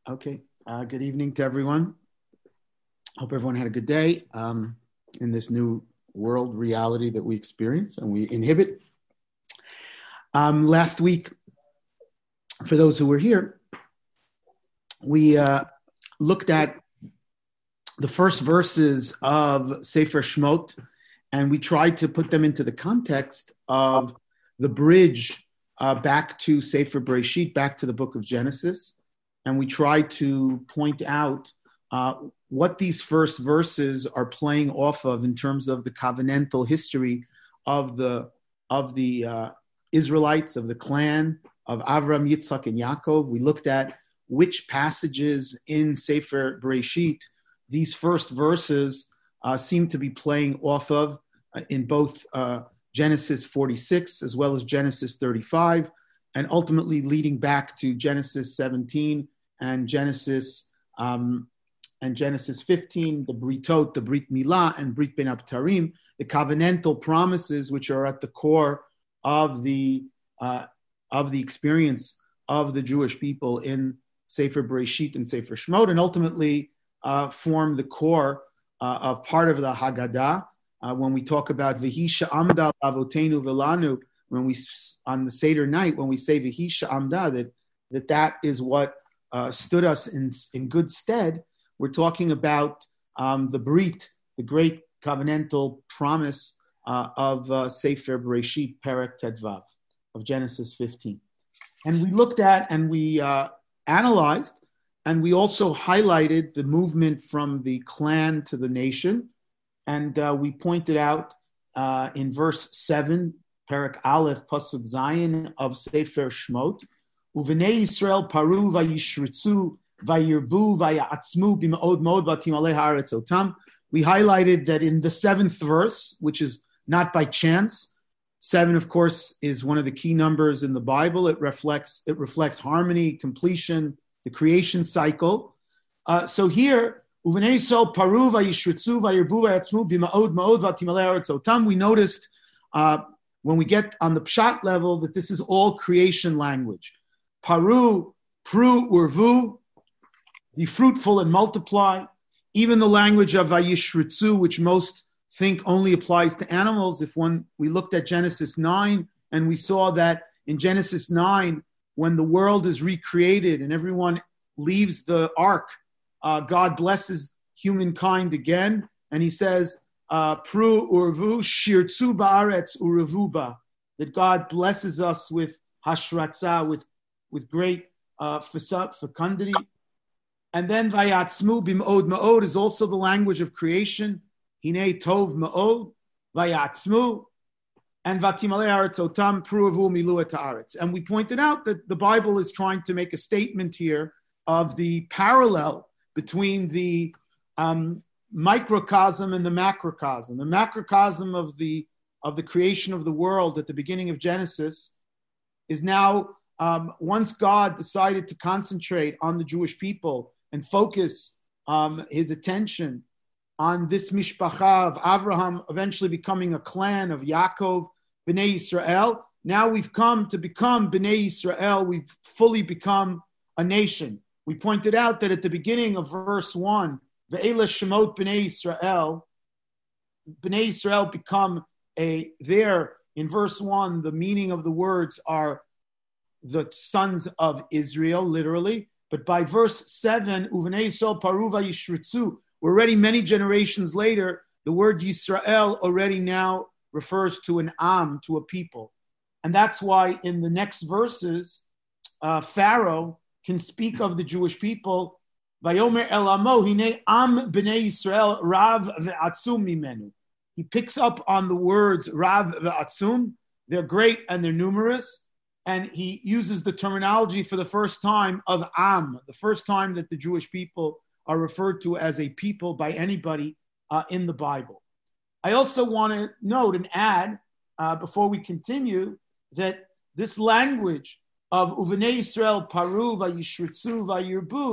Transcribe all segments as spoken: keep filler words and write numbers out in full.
Okay. Uh, good evening to everyone. Hope everyone had a good day um, in this new world reality that we experience and we inhibit. Um, last week, for those who were here, we uh, looked at the first verses of Sefer Shmot, and we tried to put them into the context of the bridge uh, back to Sefer Bereshit, back to the book of Genesis. And we tried to point out uh, what these first verses are playing off of in terms of the covenantal history of the of the uh, Israelites, of the clan of Avram, Yitzchak, and Yaakov. We looked at which passages in Sefer Bereshit these first verses uh, seem to be playing off of uh, in both uh, Genesis forty-six as well as Genesis thirty-five, and ultimately leading back to Genesis seventeen and Genesis um, and Genesis fifteen, the Britot, the Brit Milah, and Brit Ben Abtarim, the covenantal promises which are at the core of the uh, of the experience of the Jewish people in Sefer Bereshit and Sefer Shmot, and ultimately uh, form the core uh, of part of the Haggadah. Uh, when we talk about V'hi she'amda avotenu v'lanu, when we on the Seder night, when we say V'hi she'amda, that that that is what Uh, stood us in in good stead. We're talking about um, the Brit, the great covenantal promise uh, of uh, Sefer Bereshit, Perek Tedvav, of Genesis fifteen. And we looked at and we uh, analyzed, and we also highlighted the movement from the clan to the nation. And uh, we pointed out uh, in verse seven, Perek Aleph, Pasuk Zayin of Sefer Shmot, Uvenei Yisrael paru vayishritzu vayirbu vayatzmu b'ma'od ma'od v'timalei haaretz otam. We highlighted that in the seventh verse, which is not by chance. Seven, of course, is one of the key numbers in the Bible. It reflects it reflects harmony, completion, the creation cycle. Uh, so here, Uvenei Yisrael paru vayishritzu vayirbu vayatzmu b'ma'od ma'od v'timalei haaretz otam. We noticed uh, when we get on the pshat level that this is all creation language. Paru, pru, urvu, be fruitful and multiply. Even the language of vayishritzu, which most think only applies to animals. If one, we looked at Genesis nine, and we saw that in Genesis nine, when the world is recreated and everyone leaves the ark, uh, God blesses humankind again, and he says, uh, pru, urvu, shirtzu ba'aretz, urevuba, that God blesses us with hashratza, with with great uh, fecundity. And then vayatzmu bim'od ma'od is also the language of creation. Hinei tov ma'od, vayatzmu, and vatimalei haaretz otam pruavu milu et haaretz. And we pointed out that the Bible is trying to make a statement here of the parallel between the um, microcosm and the macrocosm. The macrocosm of the of the creation of the world at the beginning of Genesis is now Um, once God decided to concentrate on the Jewish people and focus um, his attention on this mishpacha of Avraham eventually becoming a clan of Yaakov, Bnei Yisrael, now we've come to become Bnei Yisrael. We've fully become a nation. We pointed out that at the beginning of verse one, Ve'ela Shemot Bnei Yisrael, Bnei Yisrael become a, there in verse one, the meaning of the words are the sons of Israel, literally. But by verse seven, Uvenei Yisrael paru vayishritzu, we're already many generations later, the word Yisrael already now refers to an am, to a people. And that's why in the next verses, uh, Pharaoh can speak of the Jewish people, Vayomer el amo, hine am b'nei Yisrael rav ve'atzum mimenu. He picks up on the words rav ve'atzum, they're great and they're numerous. And he uses the terminology for the first time of Am, the first time that the Jewish people are referred to as a people by anybody uh, in the Bible. I also want to note and add, uh, before we continue, that this language of Uvenei Yisrael paru vayishritzu vayirbu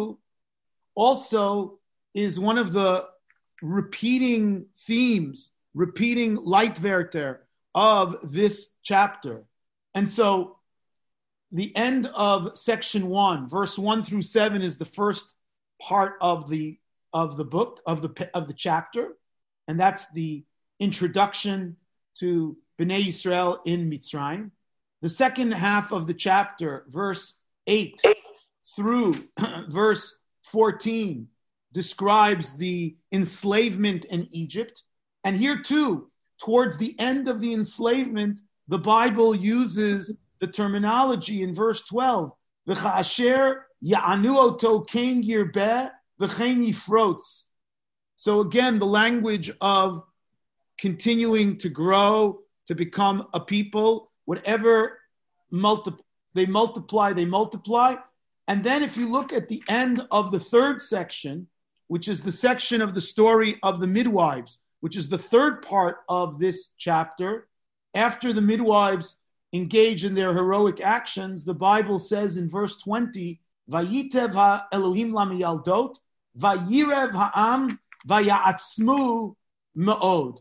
also is one of the repeating themes, repeating Leitwerter of this chapter. And so the end of section one, verse one through seven, is the first part of the of the book of the of the chapter, and that's the introduction to Bnei Yisrael in Mitzrayim. The second half of the chapter, verse eight through verse fourteen, describes the enslavement in Egypt. And here too, towards the end of the enslavement, the Bible uses the terminology in verse twelve, V'cha'asher ya'anu oto kein yirbeh v'chein yifrotz. So again, the language of continuing to grow, to become a people, whatever multi- they multiply, they multiply. And then if you look at the end of the third section, which is the section of the story of the midwives, which is the third part of this chapter, after the midwives engage in their heroic actions, the Bible says in verse twenty, Vayitev ha-Elohim lamiyaldot, Vayirev ha'am, Vaya'atzmu ma'od.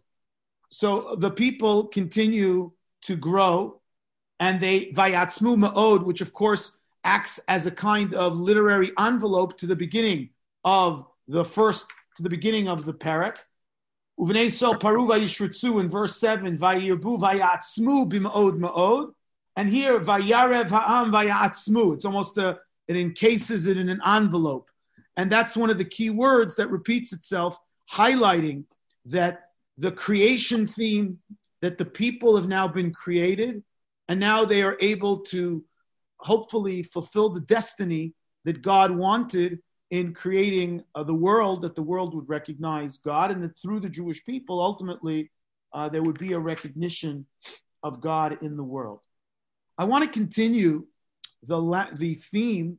So the people continue to grow, and they, Vayatzmu ma'od, which of course acts as a kind of literary envelope to the beginning of the first, to the beginning of the parak. Uvnei sol paru vayishrutzu in verse seven, vayirbu vayatzmu b'ma'od ma'od. And here, vayarev ha'am vayatzmu. It's almost a, it encases it in an envelope. And that's one of the key words that repeats itself, highlighting that the creation theme, that the people have now been created, and now they are able to hopefully fulfill the destiny that God wanted in creating uh, the world, that the world would recognize God, and that through the Jewish people, ultimately, uh, there would be a recognition of God in the world. I want to continue the, la- the theme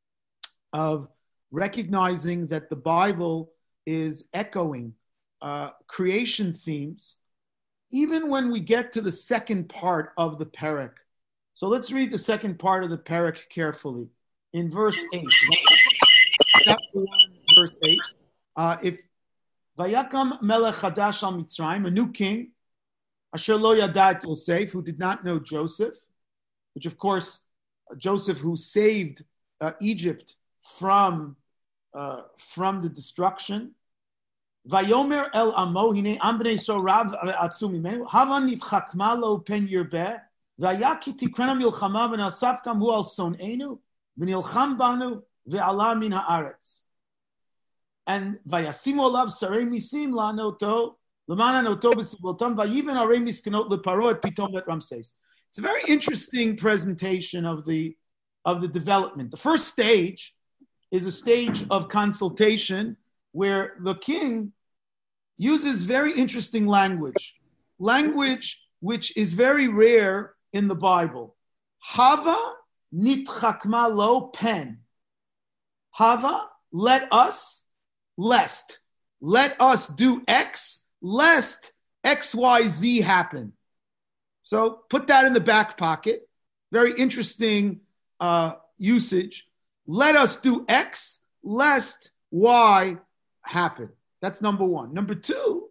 of recognizing that the Bible is echoing uh, creation themes, even when we get to the second part of the parak. So let's read the second part of the parak carefully. In verse eight, chapter one, verse eight, uh, if Vayakam melech chadash al Mitzrayim, a new king, asher lo yadat Yosef, who did not know Joseph, which of course, Joseph who saved uh, Egypt from uh, from the destruction. Vayomer el amo hine am bnei so rav atzum mimenu hava nitchakma lo pen yirbeh vayaki tikrena milchama v'nasaf kam hu al sonenu v'nilcham banu ve'ala min haaretz. And vayasimu olav sarei misim la'noto l'mana noto b'sivotam vayiven arei miskenot leparo et pitom et Ramses. It's a very interesting presentation of the of the development. The first stage is a stage of consultation where the king uses very interesting language, language which is very rare in the Bible. Hava nitchakma lo pen. Hava, let us, lest. Let us do X, lest X Y Z happen. So put that in the back pocket. Very interesting uh, usage. Let us do X, lest Y happen. That's number one. Number two,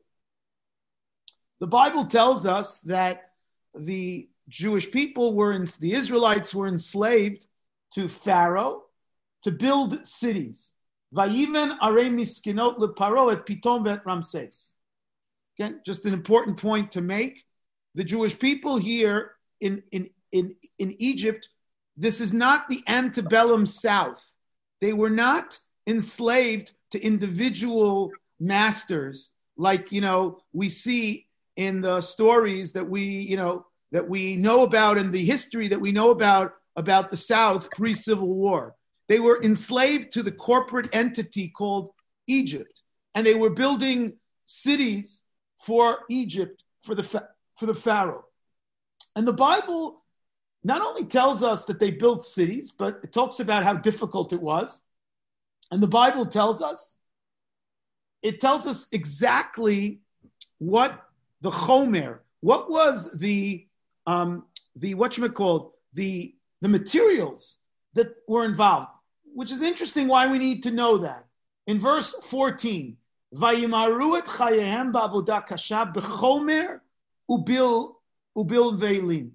the Bible tells us that the Jewish people were, in, the Israelites were enslaved to Pharaoh to build cities. Vayiven arei miskinot leparo et pitom vet Ramses. Again, just an important point to make. The Jewish people here in, in, in, in Egypt, this is not the antebellum South. They were not enslaved to individual masters like, you know, we see in the stories that we, you know, that we know about in the history that we know about, about the South pre-Civil War. They were enslaved to the corporate entity called Egypt. And they were building cities for Egypt, for the, for the Pharaoh. And the Bible not only tells us that they built cities, but it talks about how difficult it was. And the Bible tells us, it tells us exactly what the chomer, what was the, um, the whatchamacallit, the, the materials that were involved, which is interesting why we need to know that. In verse fourteen, Vayimaru et chayehem ba'avodah kasha b'chomer ubil ubil ve'elim.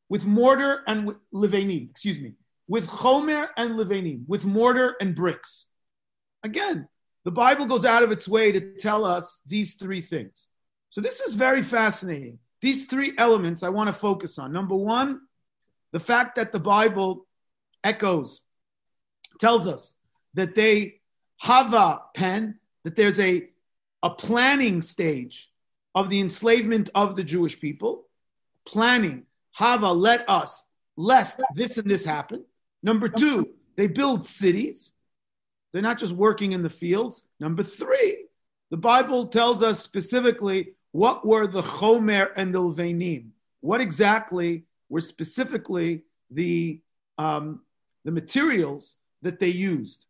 with mortar and with levanim, excuse me, with chomer and levanim, with mortar and bricks. Again, the Bible goes out of its way to tell us these three things. So this is very fascinating. These three elements I want to focus on. Number one, the fact that the Bible echoes, tells us that they have a pen, that there's a, a planning stage of the enslavement of the Jewish people. Planning, Hava, let us, lest this and this happen. Number two, they build cities. They're not just working in the fields. Number three, the Bible tells us specifically what were the chomer and the levanim. What exactly were specifically the, um, the materials that they used.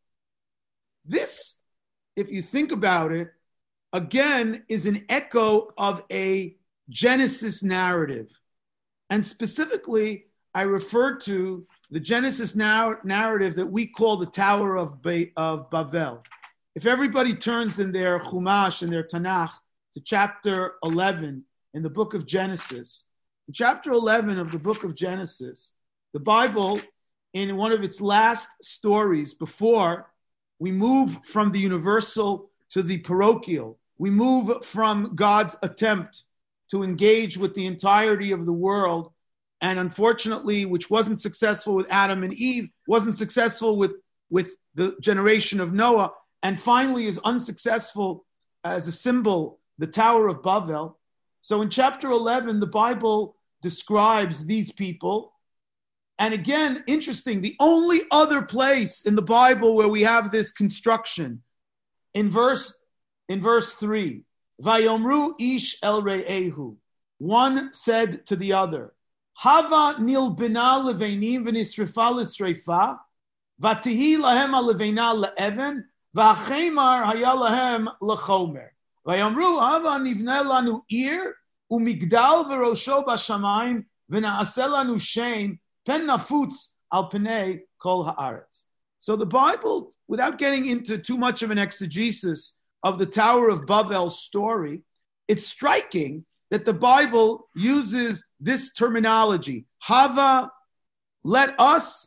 This, if you think about it, again, is an echo of a Genesis narrative. And specifically, I refer to the Genesis narr- narrative that we call the Tower of, ba- of Bavel. If everybody turns in their Chumash, in their Tanakh, to chapter eleven in the book of Genesis, in chapter eleven of the book of Genesis, the Bible, in one of its last stories before we move from the universal to the parochial, we move from God's attempt to engage with the entirety of the world, and unfortunately, which wasn't successful with Adam and Eve, wasn't successful with, with the generation of Noah, and finally is unsuccessful as a symbol, the Tower of Babel. So in chapter eleven, the Bible describes these people. And again, interesting, the only other place in the Bible where we have this construction, in verse, in verse three, Vayomru ish el re'ehu, one said to the other, Hava nil bina leveinim v'nisrifa l'sreifa, v'tihi lahem aleveina le'even, v'achemar haya lahem lechomer. Vayomru hava nivne lanu ir, umigdal v'rosho b'shamayim, v'na'aseh lanu shem, pen nafutz al penei kol haaretz. So the Bible, without getting into too much of an exegesis of the Tower of Babel's story, it's striking that the Bible uses this terminology, Hava, let us,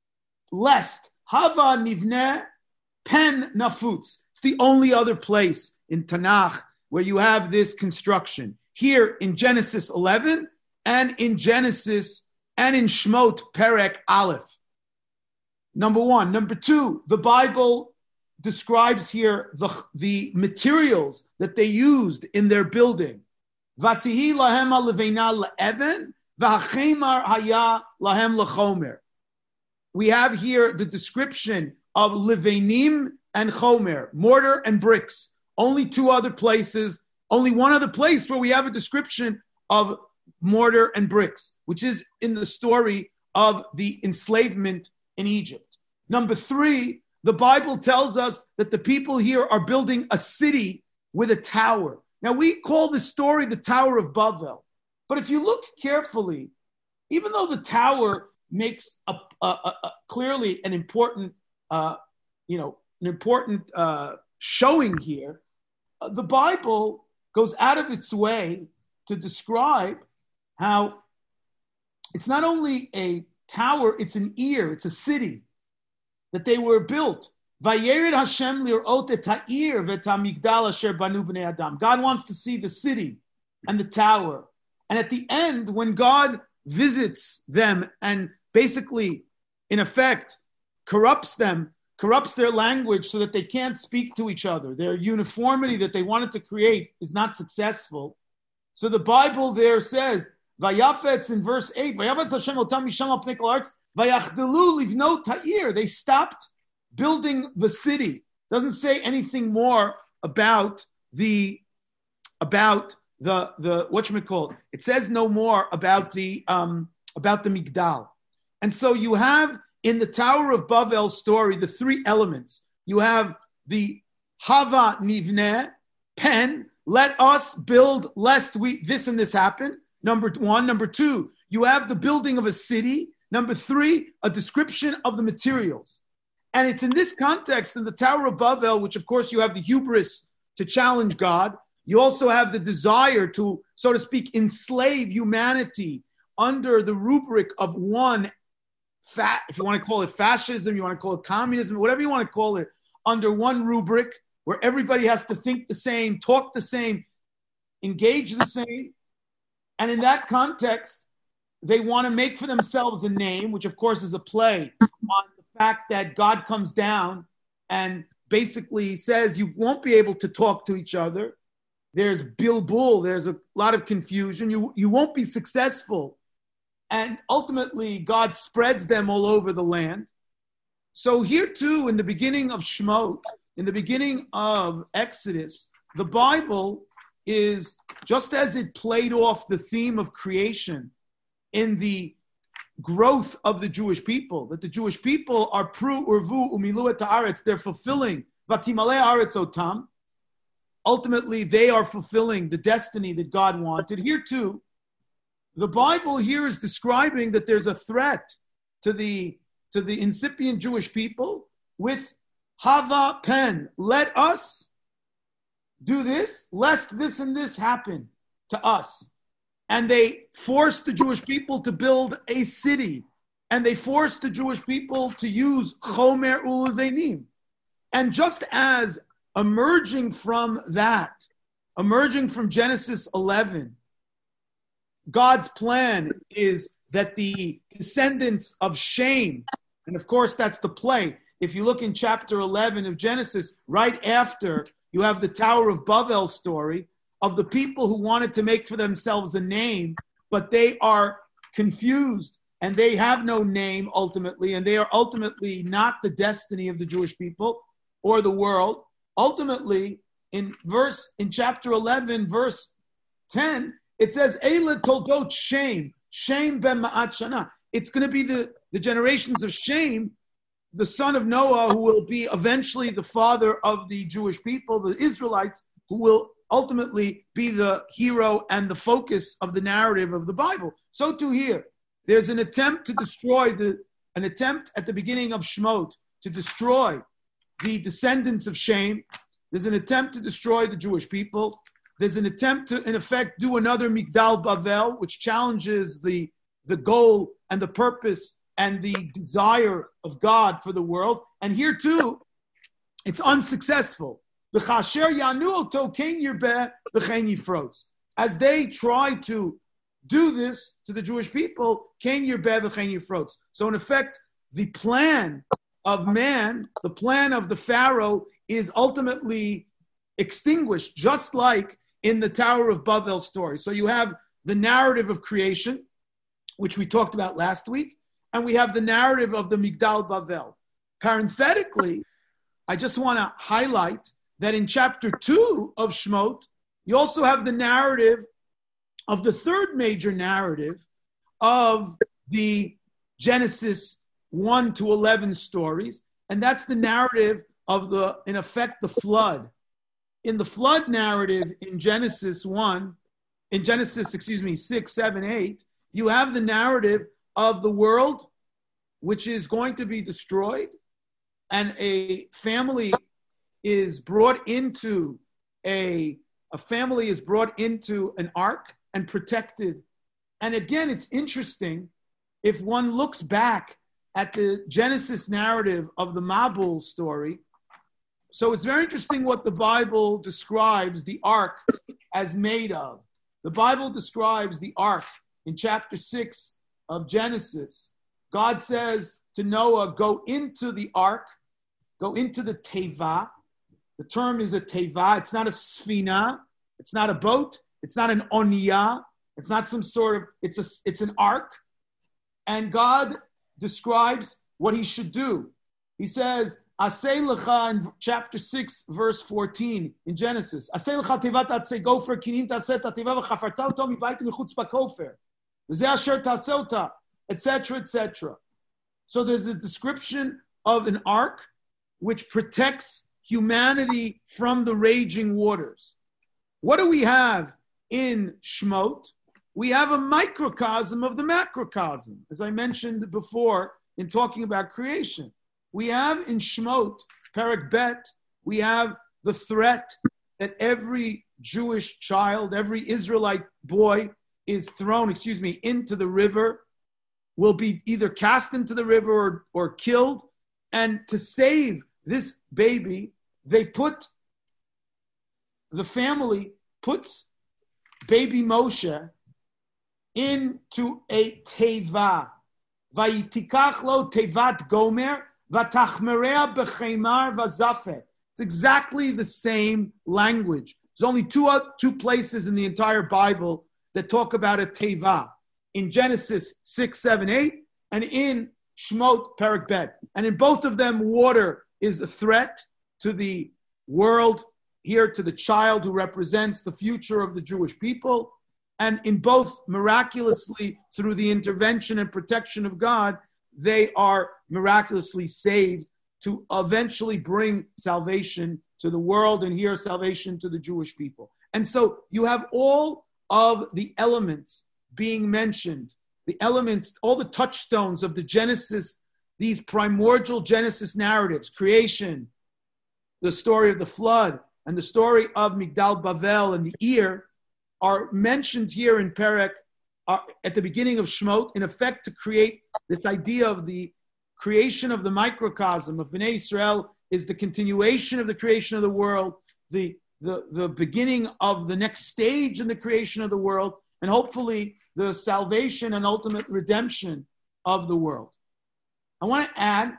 lest, Hava nivneh, pen nafutz. It's the only other place in Tanakh where you have this construction. Here in Genesis eleven and in Genesis and in Shmot Perek Aleph. Number one. Number two, the Bible describes here the, the materials that they used in their building. Vatihi lahem aleveina le'even, v'achemar haya lahem lechomer. We have here the description of levenim and chomer, mortar and bricks. Only two other places, only one other place where we have a description of mortar and bricks, which is in the story of the enslavement in Egypt. Number three, the Bible tells us that the people here are building a city with a tower. Now, we call this story the Tower of Babel. But if you look carefully, even though the tower makes a, a, a, a clearly an important, uh, you know, an important uh, showing here, uh, the Bible goes out of its way to describe how it's not only a tower, it's an ear, it's a city that they were built. Vayered Hashem lirot et ha'ir v'et ha'migdal asher banu bnei Adam. God wants to see the city and the tower. And at the end, when God visits them and basically, in effect, corrupts them, corrupts their language so that they can't speak to each other, their uniformity that they wanted to create is not successful. So the Bible there says, Vayafetz in verse eight, Vayafetz Hashem otam misham al pnei kol haaretz, vayachdelu livnot ha'ir. They stopped building the city. Doesn't say anything more about the about the the whatchamacallit. It says no more about the um about the Migdal. And so you have in the Tower of Babel story the three elements. You have the Hava Nivneh, pen, let us build lest we this and this happen. Number one. Number two, you have the building of a city. Number three, a description of the materials. And it's in this context, in the Tower of Babel, which of course you have the hubris to challenge God. You also have the desire to, so to speak, enslave humanity under the rubric of one fat, if you want to call it fascism, you want to call it communism, whatever you want to call it, under one rubric where everybody has to think the same, talk the same, engage the same. And in that context, they want to make for themselves a name, which of course is a play on the fact that God comes down and basically says you won't be able to talk to each other. There's bilbul, there's a lot of confusion. You, you won't be successful. And ultimately, God spreads them all over the land. So here too, in the beginning of Shemot, in the beginning of Exodus, the Bible is, just as it played off the theme of creation in the growth of the Jewish people, that the Jewish people are pru urvu umilu et haaretz, they're fulfilling vatimale haaretz otam. Ultimately, they are fulfilling the destiny that God wanted. Here too, the Bible here is describing that there's a threat to the, to the incipient Jewish people with hava pen. Let us do this, lest this and this happen to us. And they forced the Jewish people to build a city. And they forced the Jewish people to use chomer ulevenim. And just as emerging from that, emerging from Genesis eleven, God's plan is that the descendants of Shem, and of course that's the play. If you look in chapter eleven of Genesis, right after you have the Tower of Babel story of the people who wanted to make for themselves a name, but they are confused and they have no name ultimately, and they are ultimately not the destiny of the Jewish people or the world. Ultimately, in verse in chapter eleven, verse ten, it says, Eila toldot Shem, Shem ben ma'at shana. It's going to be the, the generations of Shem, the son of Noah, who will be eventually the father of the Jewish people, the Israelites, who will ultimately be the hero and the focus of the narrative of the Bible. So too here, there's an attempt to destroy the, an attempt at the beginning of Shemot to destroy the descendants of Shem. There's an attempt to destroy the Jewish people. There's an attempt to, in effect, do another Migdal Bavel, which challenges the, the goal and the purpose and the desire of God for the world. And here too, it's unsuccessful. As they try to do this to the Jewish people, so in effect, the plan of man, the plan of the Pharaoh is ultimately extinguished, just like in the Tower of Babel story. So you have the narrative of creation, which we talked about last week, and we have the narrative of the Migdal Bavel. Parenthetically, I just want to highlight that in chapter two of Shemot, you also have the narrative of the third major narrative of the Genesis one to eleven stories, and that's the narrative of the, in effect, the flood. In the flood narrative in Genesis one, in Genesis, excuse me, six, seven, eight, you have the narrative of the world which is going to be destroyed, and a family is brought into a, a family is brought into an ark and protected. And again, it's interesting if one looks back at the Genesis narrative of the Mabul story. So it's very interesting what the Bible describes the ark as made of. The Bible describes the ark in chapter six of Genesis. God says to Noah, go into the ark, go into the teva. The term is a teva. It's not a sfina. It's not a boat. It's not an onia. It's not some sort of, it's a, it's an ark. And God describes what he should do. He says, Asay lecha in chapter six, verse fourteen in Genesis. Asay lecha tevat atzei gofer kinim taseh tativa v'chafarta oto mibayit michutz bakofer. V'zeh asher taseh ota, et cetera, et cetera. So there's a description of an ark which protects humanity from the raging waters. What do we have in Shemot? We have a microcosm of the macrocosm, as I mentioned before in talking about creation. We have in Shemot, Perek Bet, we have the threat that every Jewish child, every Israelite boy is thrown, excuse me, into the river will be either cast into the river or, or killed. And to save this baby, they put, the family puts baby Moshe into a teva. Vayitikach lo tevat gomer vatachmerea bechemar vazafet. It's exactly the same language. There's only two, two places in the entire Bible that talk about a teva. In Genesis six, seven, eight, and in Shmot Perek Bet. And in both of them, water is a threat to the world, here to the child who represents the future of the Jewish people. And in both, miraculously, through the intervention and protection of God, they are miraculously saved to eventually bring salvation to the world, and here salvation to the Jewish people. And so you have all of the elements being mentioned, the elements, all the touchstones of the Genesis, these primordial Genesis narratives, creation, the story of the flood, and the story of Migdal Bavel and the ear are mentioned here in Perek uh, at the beginning of Shmot, in effect to create this idea of the creation of the microcosm of Bnei Israel is the continuation of the creation of the world, the, the, the beginning of the next stage in the creation of the world, and hopefully the salvation and ultimate redemption of the world. I want to add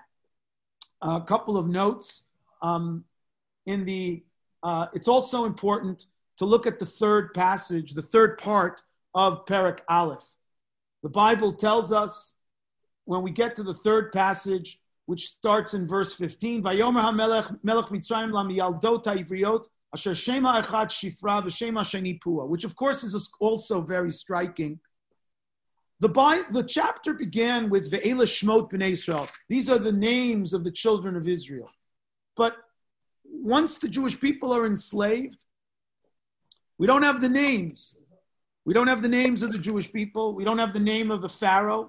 a couple of notes. Um, in the, uh, it's also important to look at the third passage, the third part of Perek Aleph. The Bible tells us, when we get to the third passage, which starts in verse fifteen, Vayomer HaMelech Melech Mitzrayim Lamiyaldot HaIvriyot Asher Shema Echad Shifra V'Shema Sheni Pua, which of course is also very striking. The, Bible, the chapter began with Ve'ela Shmot B'nei Israel. These are the names of the children of Israel. But once the Jewish people are enslaved, we don't have the names. We don't have the names of the Jewish people. We don't have the name of the Pharaoh.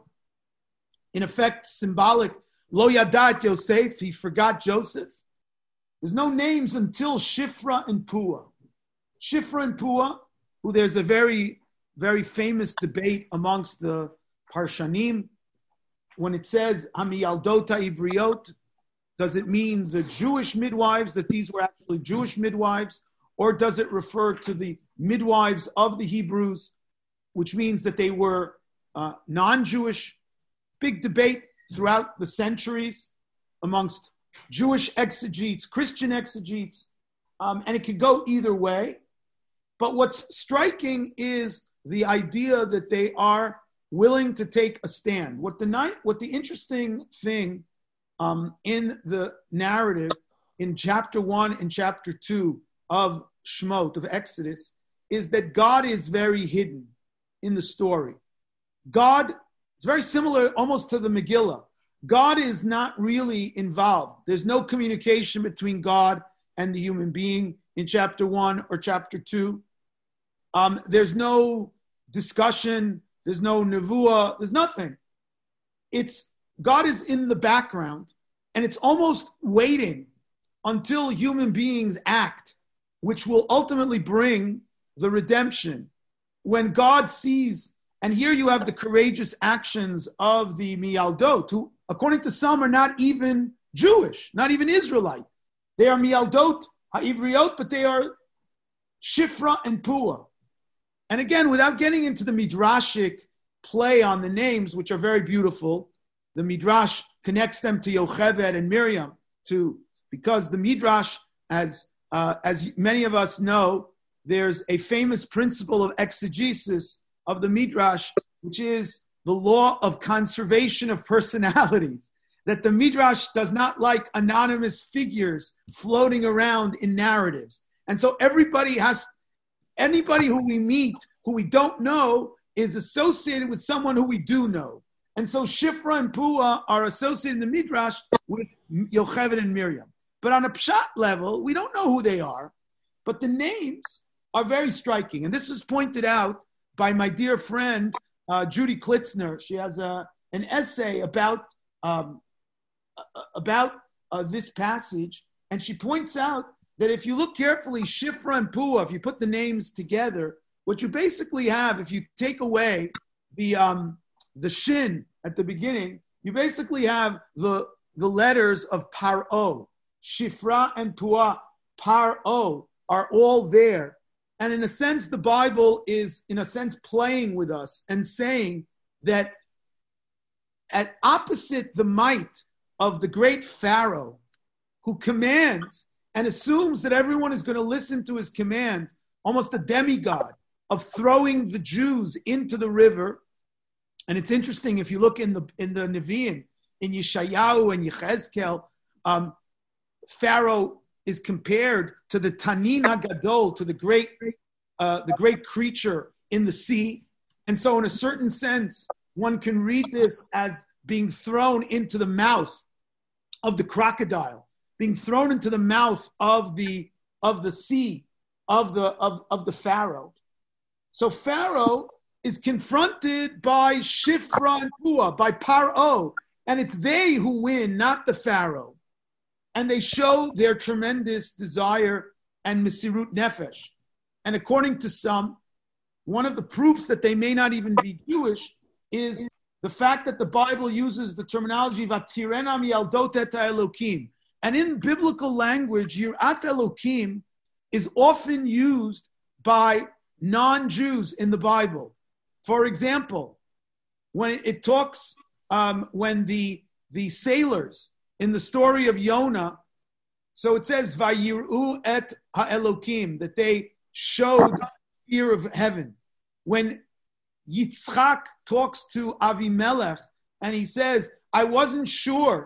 In effect, symbolic, Lo Yadat Yosef, he forgot Joseph. There's no names until Shifra and Pua. Shifra and Pua, who there's a very, very famous debate amongst the Parshanim. When it says, Hamiyaldota Ivriot, does it mean the Jewish midwives, that these were actually Jewish midwives? Or does it refer to the midwives of the Hebrews, which means that they were uh, non-Jewish? Big debate throughout the centuries amongst Jewish exegetes, Christian exegetes, um, and it could go either way. But what's striking is the idea that they are willing to take a stand. What the night, what the interesting thing um, in the narrative in chapter one and chapter two of Shmot, of Exodus, is that God is very hidden in the story. God, it's very similar almost to the Megillah. God is not really involved. There's no communication between God and the human being in chapter one or chapter two. Um, there's no discussion. There's no nevuah. There's nothing. It's God is in the background, and it's almost waiting until human beings act, which will ultimately bring the redemption. When God sees, and here you have the courageous actions of the Miyaldot, who, according to some, are not even Jewish, not even Israelite. They are Miyaldot HaIvriot, but they are Shifra and Pua. And again, without getting into the Midrashic play on the names, which are very beautiful, the Midrash connects them to Yocheved and Miriam, to, because the Midrash, as, uh, as many of us know, there's a famous principle of exegesis of the Midrash, which is the law of conservation of personalities, that the Midrash does not like anonymous figures floating around in narratives. And so everybody has, anybody who we meet, who we don't know, is associated with someone who we do know. And so Shifra and Pua are associated in the Midrash with Yocheved and Miriam. But on a pshat level, we don't know who they are, but the names are very striking. And this was pointed out by my dear friend, uh, Judy Klitzner. She has a, an essay about, um, about uh, this passage. And she points out that if you look carefully, Shifra and Pua, if you put the names together, what you basically have, if you take away the um, the shin at the beginning, you basically have the the letters of Paro, Shifra and Pua. Paro are all there. And in a sense, the Bible is, in a sense, playing with us and saying that at opposite the might of the great Pharaoh, who commands and assumes that everyone is going to listen to his command, almost a demigod, of throwing the Jews into the river. And it's interesting, if you look in the in the Nevi'im, in Yeshayahu and Yechezkel, um, Pharaoh is compared to the Tanin HaGadol, to the great, uh, the great creature in the sea. And so in a certain sense, one can read this as being thrown into the mouth of the crocodile, being thrown into the mouth of the, of the sea, of the, of, of the Pharaoh. So Pharaoh is confronted by Shifra and Pua, by Paro, and it's they who win, not the Pharaoh. And they show their tremendous desire and Mesirut Nefesh. And according to some, one of the proofs that they may not even be Jewish is the fact that the Bible uses the terminology Vatirena mi'aldot et Elokim. And in biblical language, Yirat Elokim is often used by non-Jews in the Bible. For example, when it, it talks, um, when the, the sailors in the story of Yonah, so it says, Vayiru et ha'elokim, that they showed fear of heaven. When Yitzchak talks to Avimelech, and he says, I wasn't sure.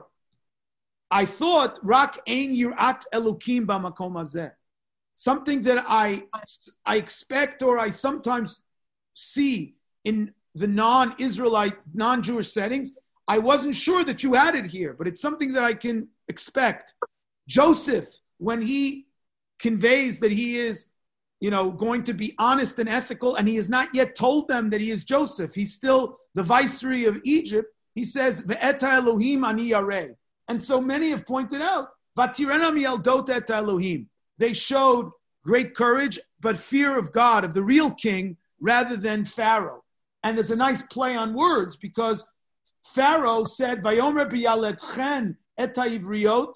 I thought, Rak ein yirat elokim b'makom hazeh. Something that I, I expect or I sometimes see in the non-Israelite, non-Jewish settings. I wasn't sure that you had it here, but it's something that I can expect. Joseph, when he conveys that he is, you know, going to be honest and ethical, and he has not yet told them that he is Joseph. He's still the viceroy of Egypt. He says, Ve'eta Elohim ani yareh. And so many have pointed out, Vatirena mi'aldot et Elohim. They showed great courage, but fear of God, of the real king, rather than Pharaoh. And there's a nice play on words, because Pharaoh said, Vayomer biyaletchen et ha'ivriot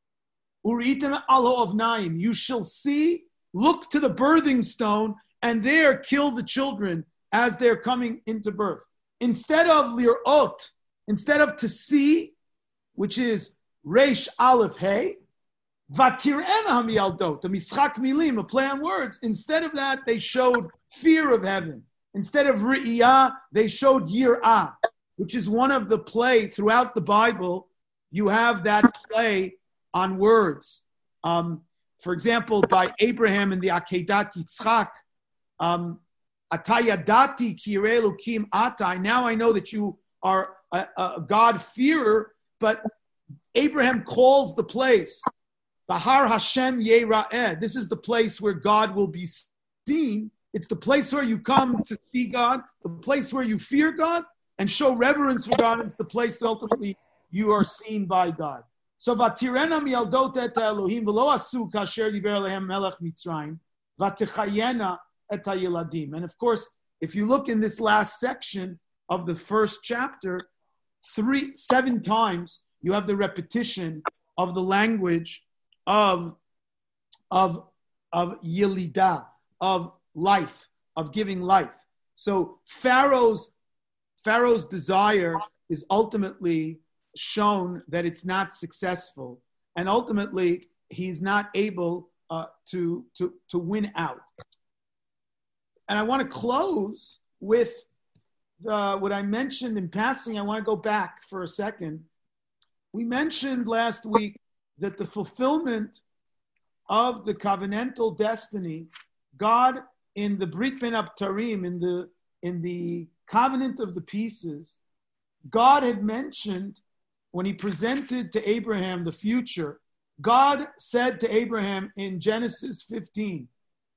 uritem al ha'ovnaim. You shall see, look to the birthing stone, and there kill the children as they're coming into birth. Instead of lirot, instead of to see, which is resh aleph hey, vatirena ha'mialdot, a mischak milim, a play on words. Instead of that, they showed fear of heaven. Instead of ri'iyah, they showed yir'ah, which is one of the play throughout the Bible. You have that play on words. Um, for example, by Abraham in the Akedat Yitzchak, um, Atayadati ki yireh Elokim atai. Now I know that you are a, a God-fearer, but Abraham calls the place Bahar Hashem Yera'eh. This is the place where God will be seen. It's the place where you come to see God, the place where you fear God and show reverence for God. It's the place that ultimately you are seen by God. So vatirena mi'aldot et Elohim v'lo asu kasher diber alehem melech Mitzrayim v'techayena et ha'yeladim. And of course, if you look in this last section of the first chapter, three, seven times you have the repetition of the language of, of, of yelidah, of life, of giving life. So Pharaoh's Pharaoh's desire is ultimately shown that it's not successful, and ultimately he's not able uh, to, to, to win out. And I want to close with the, what I mentioned in passing. I want to go back for a second. We mentioned last week that the fulfillment of the covenantal destiny, God in the Brit Ben Abtarim, in the in the covenant of the pieces, God had mentioned when he presented to Abraham the future, God said to Abraham in Genesis fifteen,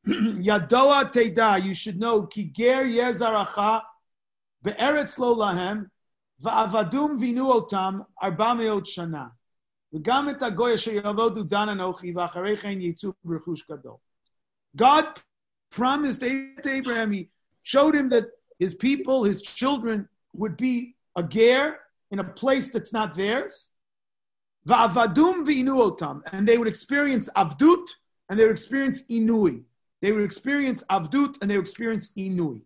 Yadoa Teda, you should know, Ki ger yezaracha be'eretz lo lahem va'avadum vinu otam arba meot shana v'gam et hagoy asher yavodu dan anochi v'acharei chen yitzu b'rechush gadol. God promised to Abraham, he showed him that his people, his children, would be a ger in a place that's not theirs. Va'avadum v'inu otam, and they would experience avdut, and they would experience inui. They would experience avdut, and they would experience inui.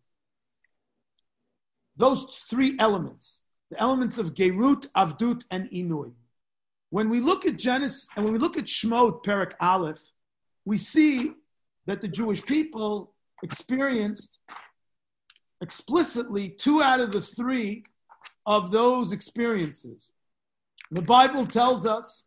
Those three elements, the elements of gerut, avdut, and inui. When we look at Genesis, and when we look at Shemot, Perek Aleph, we see that the Jewish people experienced explicitly two out of the three of those experiences. The Bible tells us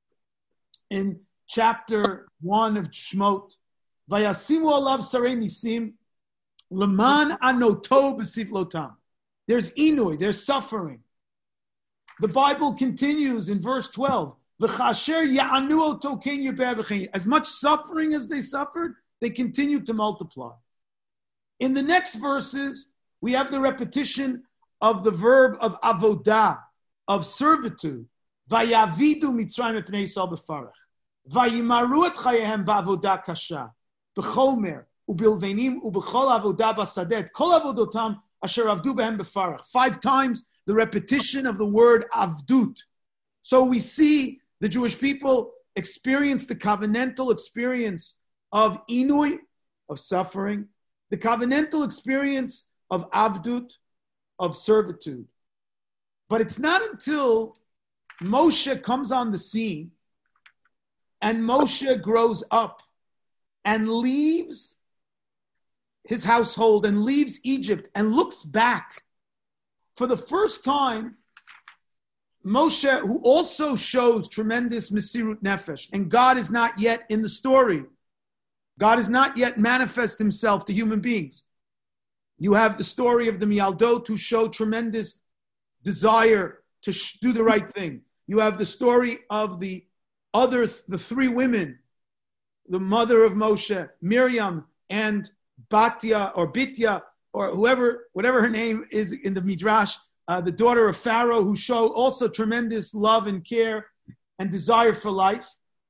in chapter one of Shemot, Vayasimu alav sarei nisim, leman anoto b'sivlotam. There's inui, there's suffering. The Bible continues in verse twelve, V'chasher ya'anu oto ken yirbe'ah v'chein. As much suffering as they suffered, they continued to multiply. In the next verses, we have the repetition of the verb of avodah, of servitude. Vayavidu Mitzrayim et Bnei Yisrael b'farach. Vayimaru et chayehem ba'avodah kasha. B'chomer, u'bilvenim, u'b'chol avodah b'sadet. Kol avodotam asher avdu behem b'farach. Five times the repetition of the word avdut. So we see the Jewish people experience the covenantal experience of inui, of suffering, the covenantal experience of avdut, of servitude. But it's not until Moshe comes on the scene and Moshe grows up and leaves his household and leaves Egypt and looks back. For the first time, Moshe, who also shows tremendous Mesirut Nefesh, and God is not yet in the story. God has not yet manifest himself to human beings. You have the story of the Mialdot who show tremendous desire to sh- do the right thing. You have the story of the other, th- the three women, the mother of Moshe, Miriam, and Batya or Bitya, or whoever, whatever her name is in the Midrash, uh, the daughter of Pharaoh, who show also tremendous love and care and desire for life.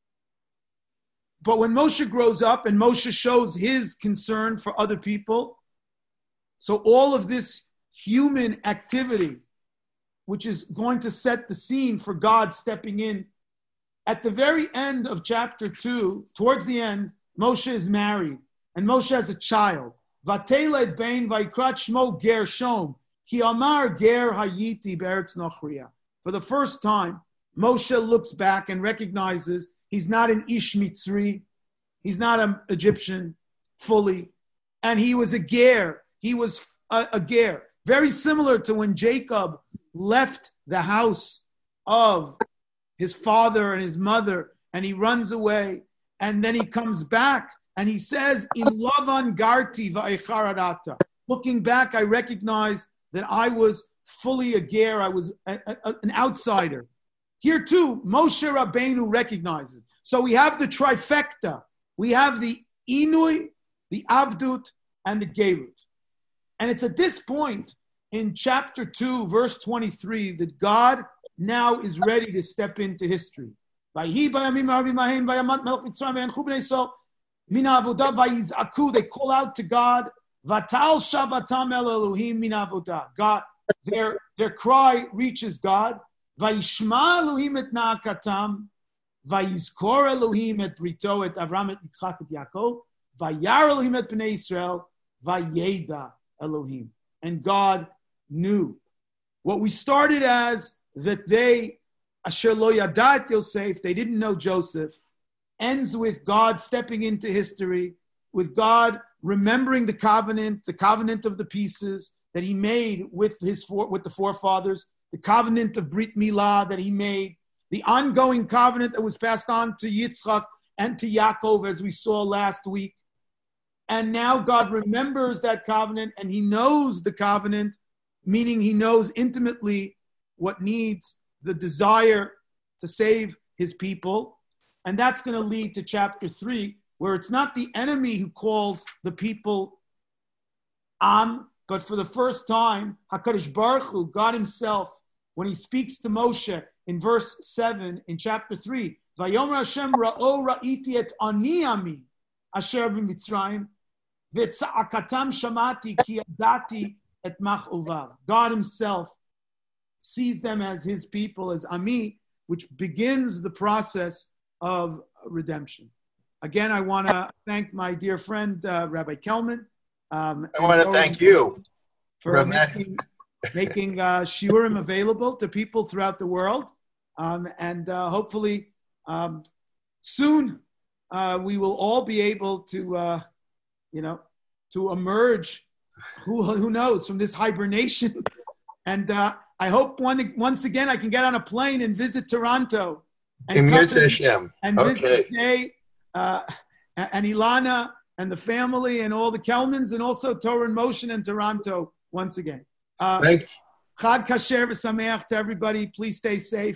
But when Moshe grows up and Moshe shows his concern for other people, so all of this human activity, which is going to set the scene for God stepping in, at the very end of chapter two, towards the end, Moshe is married, and Moshe has a child. Vateled bein vaikrat shmo Gershom, ki amar ger hayiti be'eretz nochriya. For the first time, Moshe looks back and recognizes he's not an Ish Mitzri, he's not an Egyptian fully, and he was a ger. He was a, a ger. Very similar to when Jacob left the house of his father and his mother, and he runs away, and then he comes back, and he says, "In Lavan Garti va'echaradata." Looking back, I recognize that I was fully a ger, I was a, a, an outsider. Here too, Moshe Rabbeinu recognizes. So we have the trifecta. We have the inui, the avdut, and the gerut. And it's at this point in chapter two, verse twenty-three, that God now is ready to step into history. They call out to God. God, their, their cry reaches God. Vayishma Elohim et na'akatam, vayizkor Elohim et brito et Avram et Yitzchak et Yaakov, vayar Elohim et bnei Yisrael, vayeda Elohim. And God knew. What we started as that they, asher lo yadat Yosef, they didn't know Joseph, ends with God stepping into history, with God remembering the covenant, the covenant of the pieces that he made with his with the forefathers, the covenant of Brit Milah that he made, the ongoing covenant that was passed on to Yitzchak and to Yaakov, as we saw last week. And now God remembers that covenant, and he knows the covenant, meaning he knows intimately what needs the desire to save his people. And that's going to lead to chapter three, where it's not the enemy who calls the people Am, but for the first time, HaKadosh Baruch Hu, God himself, when he speaks to Moshe in verse seven in chapter three, Vayomer Hashem ra'o ra'iti et ani ami asher b'Mitzrayim, V'tza'akatam shamati ki yadati et mach'uvav. God himself sees them as his people, as Ami, which begins the process of redemption. Again, I want to thank my dear friend, uh, Rabbi Kelman. Um, I want to thank you for Rabbi. making, making uh, shiurim available to people throughout the world. Um, and uh, hopefully um, soon uh, we will all be able to, uh, you know, to emerge, who, who knows, from this hibernation. And uh, I hope one, once again I can get on a plane and visit Toronto. And, and visit okay. Jay, uh, and Ilana and the family and all the Kelmans and also Torah in Motion in Toronto once again. Uh, Thanks. Chag Kasher v'Sameach to everybody. Please stay safe.